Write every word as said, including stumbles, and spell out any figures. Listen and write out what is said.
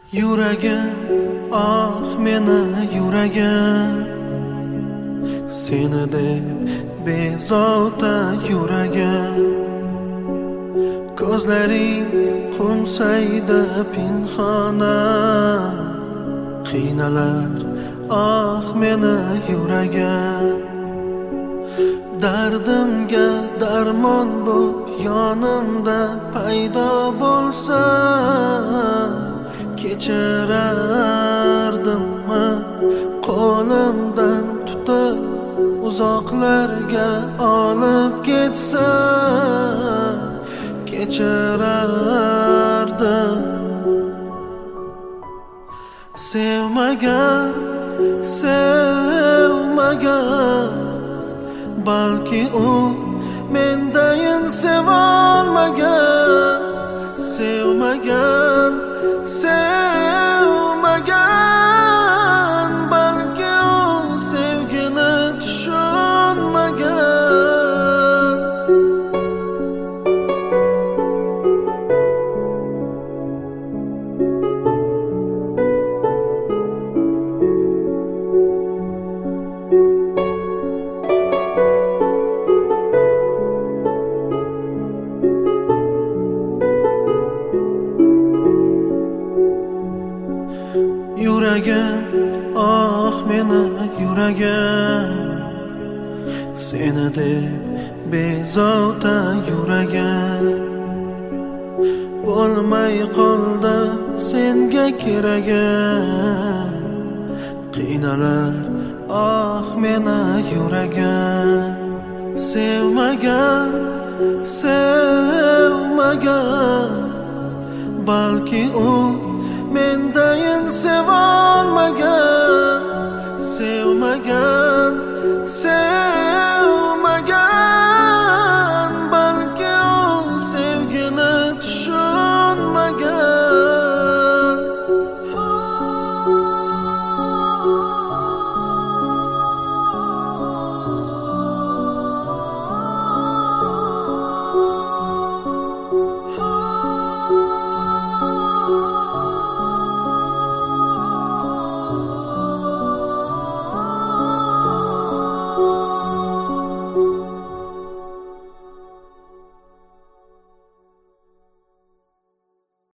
Yuragim, ah meni yuragim, seni deb bezovta yuragim. Ko'zlaring qo'msaydi pinhona, qiynalar ah meni yuragim. Dardimga darmon bo'p yonimda paydo bo'lsa, kechirardimmi qo'limdan tutib uzoqlarga olib ketsa, kechirardim. Sevmagan, sevmagan, balki u mendayin sevolmagan. Sevmagan, sevmagan, balki u sevgini tushunmagan. Yuragim, ah meni yuragim, seni deb bezovta yuragim. Bo'lmay qoldi senga keragim, qiynalar ah meni yuragim. Sevmagan, sevmagan, balki u mendayin sevol